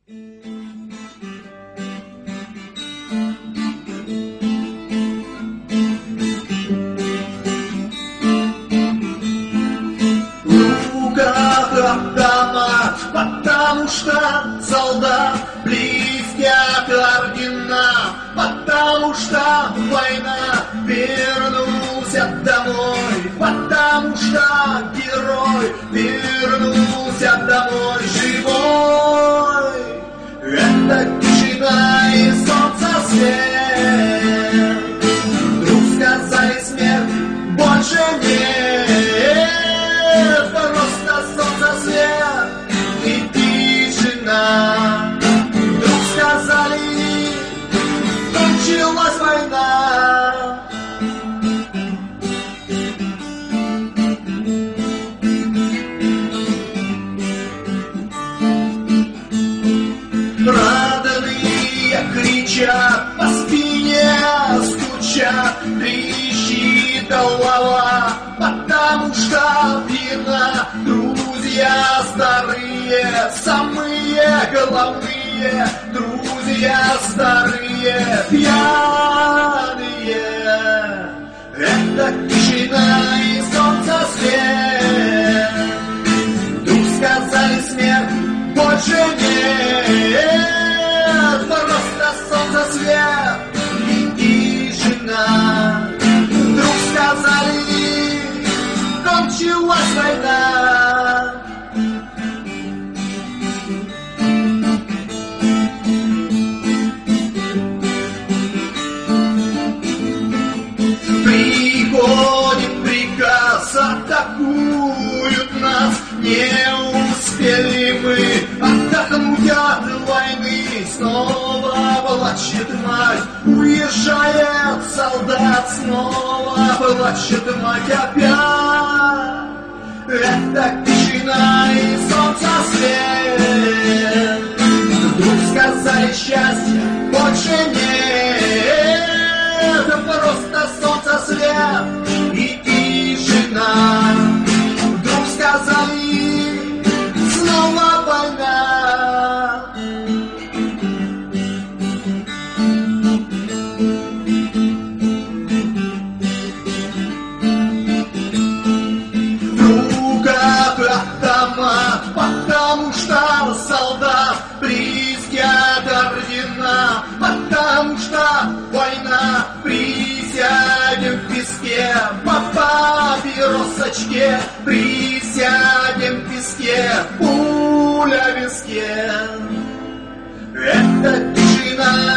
Потому что солдат близких ордена, потому что война вернулся домой, потому что герой вернулся домой живой. Это тишина и солнце свет. Вдруг сказали смерть больше нет. Просто солнце свет и тишина. Вдруг сказали, кончилась война. Родные кричат, по спине стучат, трещит голова, потому что вина. Друзья старые, самые головные, друзья старые, пьяные. Это тишина и солнце свет. Вдруг сказали смерть больше нет. Просто солнце свет и тишина. Вдруг сказали, кончилась война. Приходит приказ, атакуют нас. Не успели мы отдохнуть от войны. Снова плачет мать, уезжает солдат. Снова плачет мать опять. Это тишина и солнце свет. Вдруг сказали, счастья больше нет. Просто солнце свет и тишина. Вдруг сказали, снова война. В руках автомат, потому что солдат близких ордена, потому что война. Присядем в песке, по папиросочке, присядем в песке, пуля в виске. Это тишина